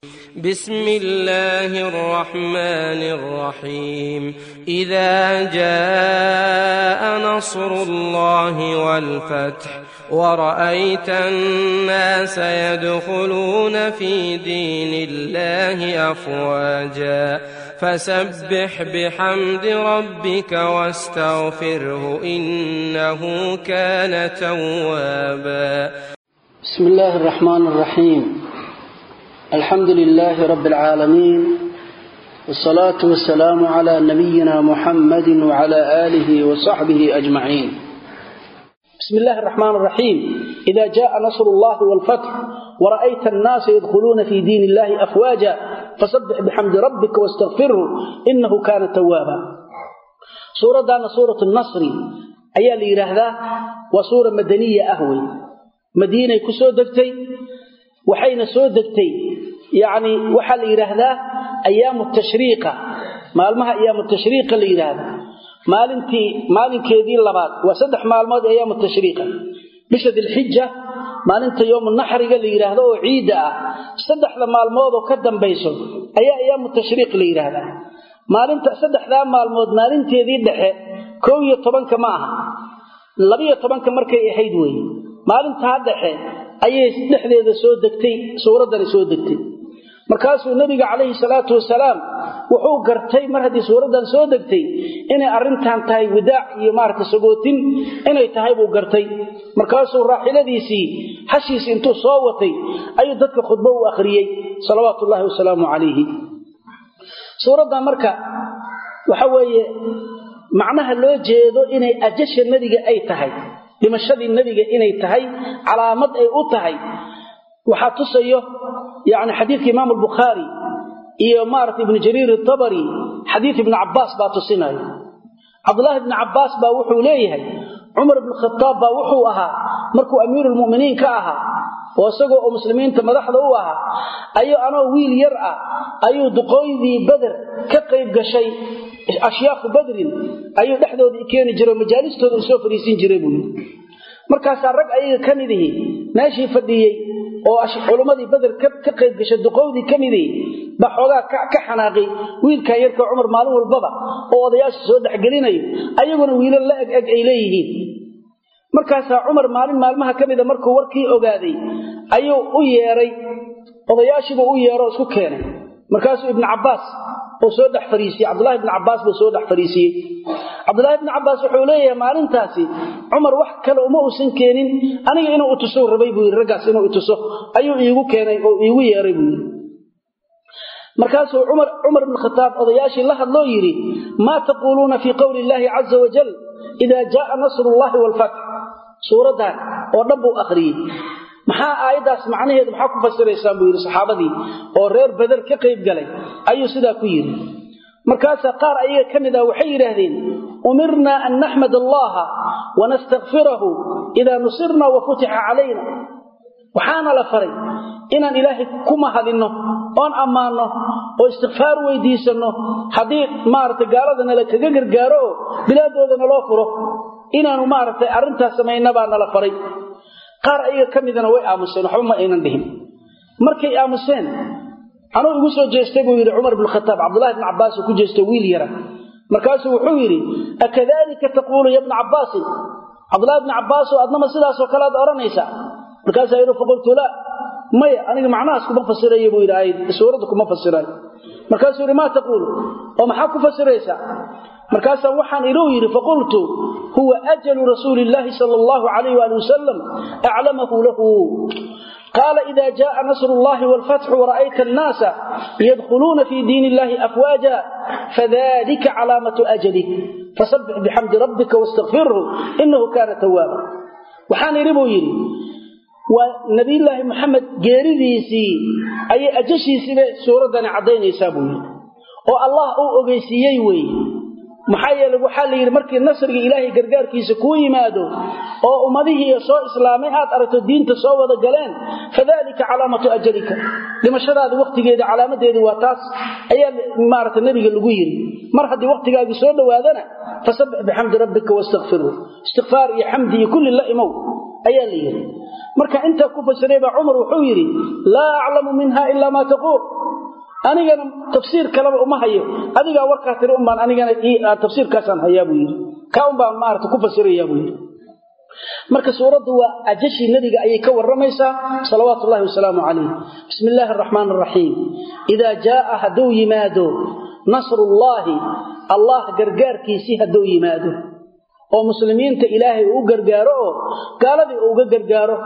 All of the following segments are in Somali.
بسم الله الرحمن الرحيم إذا جاء نصر الله والفتح ورأيت الناس يدخلون في دين الله أفواجا فسبح بحمد ربك واستغفره إنه كان توابا. بسم الله الرحمن الرحيم الحمد لله رب العالمين والصلاة والسلام على نبينا محمد وعلى آله وصحبه أجمعين. بسم الله الرحمن الرحيم إذا جاء نصر الله والفتح ورأيت الناس يدخلون في دين الله أفواجا فسبح بحمد ربك واستغفره إنه كان توابا. سورة دانا سورة النصر أيها اللي يرهدا وسورة مدنية أهوي مدينة كسو دكتي وحين سو دكتي يعني وحل يرهدا أيام التشريقة مالمها أيام التشريقة اللي يرهدا maalinkeedii labaad waa 3 maalmood ayaa mutashriiqa bisha dilxijja maalinta yoom naxriga la yiraahdo oo ciid ah 3 maalmood oo ka dambayso ayaa mutashriiq la yiraahdo maalinta 3 maalmood maalinteedii dhexe 11 ma aha 12 markay ahayd weey maalinta dhexe ayay dhexdeeda soo degtay suuradan soo degtay markaasuu nabiga kaleey salaatu wasalaam wuxuu gartay mar hadii suuradan soo degtay inay arintan tahay wadaac iyo maarka sagootin inay tahay buu gartay markaasuu raaxiladiisii hashiis intuu soo watay ayuu dadka khudbo u akhriyay salawaatullaahi wa salaamu alayhi. suuradan marka waxa weeye macnaha loo jeedo inay ajasha nabiga ay tahay dimashadii nabiga inay tahay calaamad ay u tahay waxa tusayo يعني حديث إمام البخاري إيه مارت ابن جرير الطبري حديث ابن عباس باتوسيناي عبد الله بن عباس باوحو ليه عمر بن الخطاب باوحو أها مركو أمير المؤمنين كأها وسقوا مسلمين تمدحضوا أها أيو أنا ويل يرأى أيو دقويذي بدر كقيب قشي أشياخ بدر أيو دحدو ذي كان جرى مجالسته ذو سوفريسين جريبون markaas rag ayaga kamidii meeshii fadhiyay oo culimadii badar ka qayb gashay duqowdii kamidii ba xogaa ka xanaaqay wiilka yarka Umar maalin walbaba oo odayaasha soo dhaxgelinayo ayaguna wiilal la ag ay leeyihiin markaas Umar maalmaha kamida markuu warkii ogaaday ayuu u yeeray odayaashiba u yeero isku keenay markaas ibn Abbas oo soo dhax fariisiyay Abdullah ibn Abbas buu soo dhax fariisiyay Abdullah ibn Abbas wuxuu leeyahay maalintaasi Umar wax kale uma uusan keenin aniga inuu u tuso rabay buu ragaas inuu u tuso ayuu iigu keenay oo iigu yeeray buu markaas Umar ibn Khattab odayaashi la hadloo yiri ma taquluna fi qawli Allah azza wa jalla idha jaa nasrullahi wal fath suuradan oo dhabu akhriyay maxaa aayadaas macnaheedu maxaa ku fasiraysaa buu yiri saxaabadii oo reer badar ka qayb galay ayuu sidaa ku yiri markaas qaar ayaga kamida waxay yiraahdeen umirna an nahmad Allah wa nastaghfirahu idha nusirna wa futiha alayna waxaana la faray inaan ilaahay kuma hadino oon amaano oo istighfar weydiisano hadii maartay gaaladana la kaga gargaaro bilaadoodana loo furo inaanu maartay arintaas sameeynaba la faray qaar ayaga kamidana way aamuseen waxba ma aynan dhihin markay aamuseen anuu ugu soo jeestay buu yiri Umar ibn Khattab Abdullah ibn Abbas ku jeestay wiil yara markaas wuxuu yiri akadalika taqulu ya ibn Abbas Abdullah ibn Abbas adnama sidaas oo kala oranaysa markaas ayuu faqultu la maya aniga macnaas kuma fasirayo buu yiri suuradu kuma fasirayo markaas yiri ma taqulu oo maxaa ku fasiraysa markaas waxaan inuu yiri faqultu huwa ajalu rasuulillahi sallallahu alayhi wa sallam a'lamahu lahu قال إذا جاء نصر الله والفتح ورأيت الناس يدخلون في دين الله أفواجا فذلك علامة أجله فسبح بحمد ربك واستغفره إنه كان توابا وحان ربوين ونبي الله محمد جيريسي أي أجشيسي سورة عدين يسابون والله أغيسيي وي maxay waxa la yiri markii nasriga ilaahay gargaarkiisa ku yimaado oo ummadihi soo islaamay aad aragto diinta soo wada galeen fadalika calaamatu ajrika dimashadaada waqtigeeda calaamadeedu waa taas ayaa maarta nabiga lagu yiri mar hadii waqtigaaga soo dhawaadana fasabbih bihamdi rabbika wastaghfirhu istighfar iyo hamdi kulli la imow ayaa la yiri marka inta ku fasiray ba Umar wuxuu yiri la a'lamu minha illa ma taqul anigana tafsiir kalaba uma hayo adiga warka tiri umbaan anigana tafsiirkaasan hayaa buu yiri ka umbaan maarta ku fasiraya buu yiri marka suuradu waa ajashi nabiga ayay ka waramaysaa salawaatullaahi wasalaamu alayhi bismillaahir rahmaanir rahiim idha jaa hadu yimaado nasrullahi allah gargaarkiisi hadu yimaado oo muslimiinta ilaahay uu gargaaro oo gaaladii uu gargaaro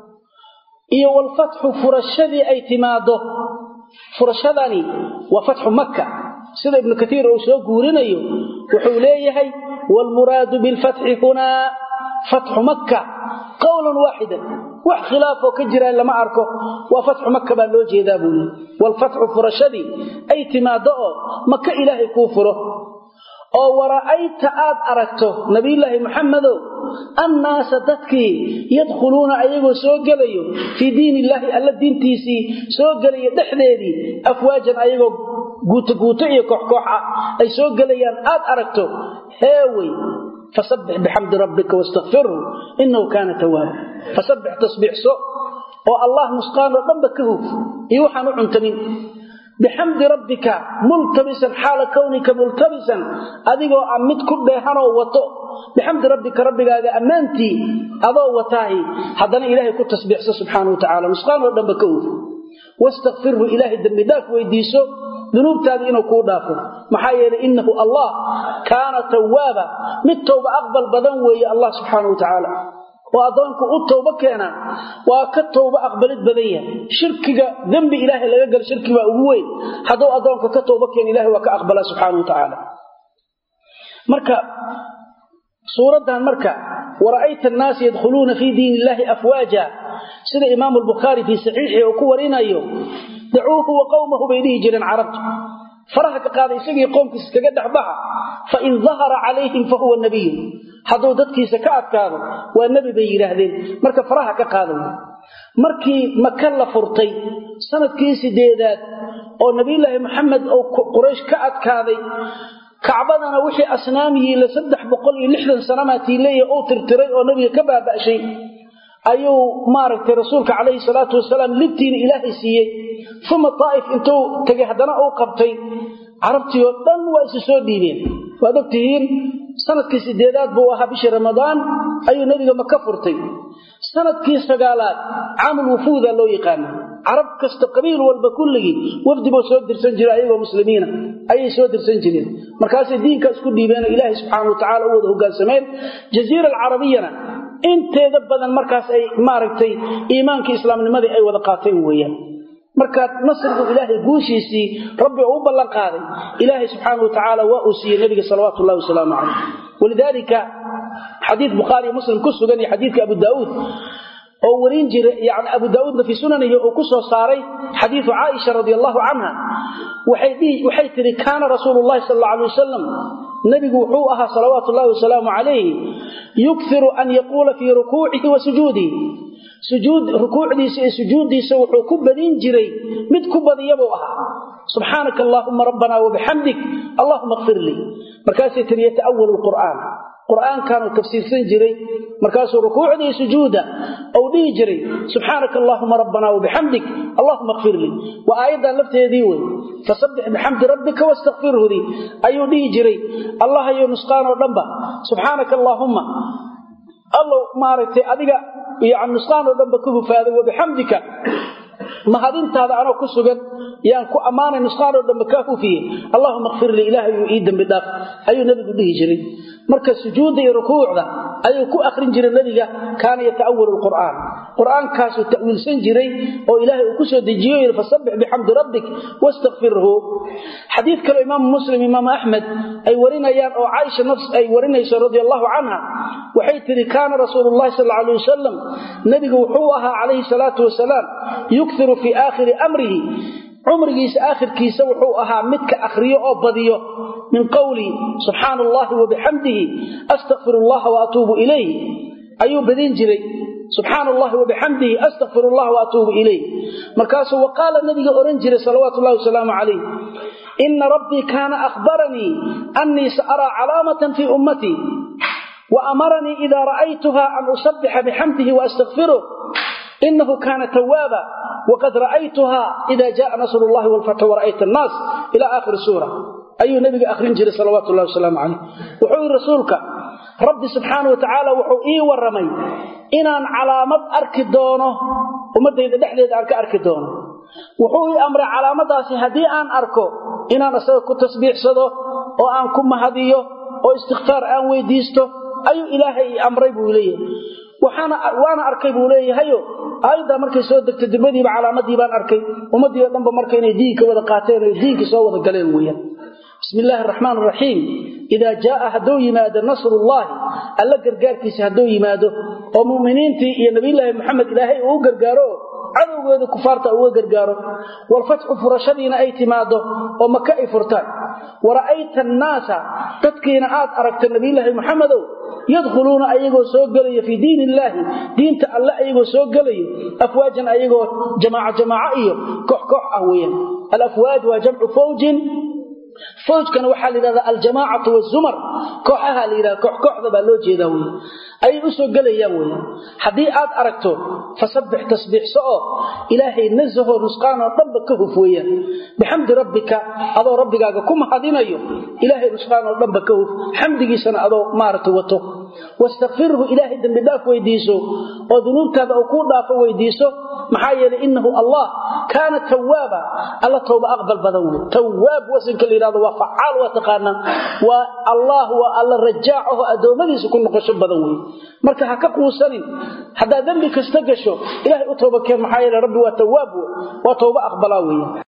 iyo wal fathu furashadii ay timaado furashadani wa fathu makkah sida ibn kathir uu soo guurinayo wuxuu leeyahay wal murad bil fath huna fathu makkah qawlan wahidan wax khilaaf oo ka jira lama arko wa fathu makkah baa loo jeedaa buu wal fathu furashadii ay timaado oo makkah ilaahay ku furo oo waraayta aad aragto nabiyullaahi maxamedo annaas dadki yadkhuluuna ayagoo soo galayo fi diinillahi alla diintiisi soo galayo dhaxdeedii afwaajan ayagoo guuto iyo koox ay soo galayaan aad aragto heeway fasabbih bihamdi rabbika wastaghfirhu innahu kana tawwab fasabbih tasbihso oo allah musqaan oo dhanba ka huf iyo waxaan u cuntamin بحمد ربك ملتبسا حال كونك ملتبسا أذيقوا أمد كبهانو وطو بحمد ربك هذا أمانتي أضو وتاهي حدنا إلهي كنت تسبيح سبحانه وتعالى نسقان ودنبكوه واستغفره إلهي الدمداك ويديسو ذنوب تابعينه كودافه محايا إنه الله كان توابا متوبة أقبل بدنوي الله سبحانه وتعالى وأضانك التوبة كان وكالتوبة أقبلت بدنيا شركك ذنب إلهي لا يقل شركك وأقوي هذا أضانك كالتوبة كان إلهي وكأقبل سبحانه وتعالى مركا سورة مركا ورأيت الناس يدخلون في دين الله أفواجا سيد إمام البخاري في صحيحه وكورين أيوه دعوه وقومه بيده جرا عربت فرحك قاضي يسقي قومك سكقدح بها فإن ظهر عليهم فهو النبي حضو ددكي سكعت كاذا والنبي بيراهدين مركا فرحك قاضي مركي مكلا فرطي سنة كيسي ديدات أو نبي الله محمد أو قريش كعت كاذي كعبدنا وحي أسنامه لسدح بقولي لحدا سنماتي لي أو ترتري أو نبي كباب شيء أيو مارك رسولك عليه الصلاة والسلام لبتين إلهي سيئي ثم الطائف انتو تجهدنا أو قبطي عربتي وطن وإسسو دينين وادبتهين سنة كيسي ديدات بوها بش رمضان أيو نبي مكفرتي سنة كيس فقالات عامل وفوذا لو يقانا عرب كستقبيل والبكله وفد بسود درسان جرائي ومسلمين أي سود درسان جرين مركز الدين كاسكو ديبان إلهي سبحانه وتعالى وذهو قال سمين جزيرة العربية inteeda badan markaas ay maaragtay iimaanka islaamnimada ay wada qaateen weeyaan marka nasriga ilaahay guushiisi rabbi uu ballan qaaday ilaahay subhanahu wa ta'ala waa uu siiyay nabiga sallallahu alayhi wasallam walidalika hadith bukhari muslim kusugan hadith abu daud oo warin jiray yaani abu daud fi sunanihi oo ku soo saaray hadith aisha radiyallahu anha waxay tiri kana rasuulullah sallallahu alayhi wasallam nabigu wuxuu ahaa salawaatullaahi wasalaamu alayhi يكثر أن يقول في ركوعه وسجوده سجود ركوعه وسجوده وحو كبدين جري مد كبد يبوها سبحانك اللهم ربنا وبحمدك اللهم اغفر لي مركاسي يتأول القرآن كانوا تفسير سنجري مركاسي ركوعه وسجوده أو دي جري سبحانك اللهم ربنا وبحمدك اللهم اغفر لي وآيضا لفته ديوي فسبح بحمد ربك واستغفره دي أيو دي جري الله أيو نسقان ودنبا سبحانك اللهم الله مارتي أديك يعني نسقان ودنبا كهفاذا وبحمدك ما هذين هذا أنا كسجن يعني كأمانة نسقان ودنبا كهفيه اللهم اغفر لي إلهي وإيدا بداف أيو نبي دي جري مركز سجود ركوع ذا أيو كو أخرين جري الذي كان يتأول القرآن كاسو تأويل سنجري أو إلهي وكسو ديجيو فسبح بحمد ربك واستغفره حديث كالإمام مسلم إمام أحمد أي ورنا يان أو عائشة نفس أي ورنا رضي الله عنها وحيث كان رسول الله صلى الله عليه وسلم نبي وحوها عليه الصلاة والسلام يكثر في آخر أمره عمريس آخر كيسا وحوها متك أخريه أو بديه من قولي سبحان الله وبحمده أستغفر الله وأتوب إليه أيوب بدين جري سبحان الله وبحمده أستغفر الله وأتوب إليه مركاسه وقال النبي أورنجري صلوات الله وسلامه عليه إن ربي كان أخبرني أني سأرى علامة في أمتي وأمرني إذا رأيتها أن أسبح بحمده وأستغفره إنه كان توابا وقد رأيتها إذا جاء نصر الله والفتح ورأيت الناس إلى آخر السورة أي نبي آخرين جري صلوات الله وسلام عليه وحوي رسولك رب سبحانه وتعالى وحوئي والرمي إنان علامات أركدونه ومدى إذا دحليد أركدونه وحوي أمر علامات هدي أن أركو إنان أسألك تسبيح صدو وأن كم هديه واستغفار أن ويديسته أي إلهي أمري بوليه وانا أركي بوليه هيو أيضا مركي سودك تدبدي بعلامتي بان أركي ومدي ودنب مركي نديك وذقاتين نديك سوى ذقالين ويا بسم الله الرحمن الرحيم إذا جاء هدو يماد نصر الله ألا قرقاركيس هدو يماده ومؤمنين يا نبي الله محمد إلهي وقرقاروه عدوغooda kufaarta uga gargaaro wal fathu furashadiina ay timaado oo maka ay furtaan waraayta an-naasa dadkiina aad aragta nabiilahi maxamedow yadkhuluuna ayagoo soo galaya fi diinillahi diinta alla ayagoo soo galaya afwaajan ayagoo jamaa iyo koox ah weeyaan al afwaaj waa jamcu fawjin فوجكنا waxaa lidaada al-jamaa'atu waz-zumar kooxaha lidaa kooxda baa loo jeedaa weey ay u soo galayaan weey hadii aad aragto fasabbih tasbih soo ilaahay nazahu nusqana dhanba ka hufweeyaan bihamdi rabbika adoo rabbigaaga kuma hadinayo ilaahay nusqana dhanba ka huf hamdigiisana adoo maarto wato wastaghfirhu ilaahay dambi dhaaf weydiiso oo dunuubtaada oo ku dhaafo weydiiso maxaa yeelay innahu allah kaana tawwaaba alla tawba aqbal badan weey tawwaab wasanka وفعال وتقانا والله والله رجاعه ادومديس ku noqosho badan weey marka ha ka quusanin hada dambi kasta gasho ilaahay u tooba keen maxay rabbi waa tawaab waa tooba aqbala weey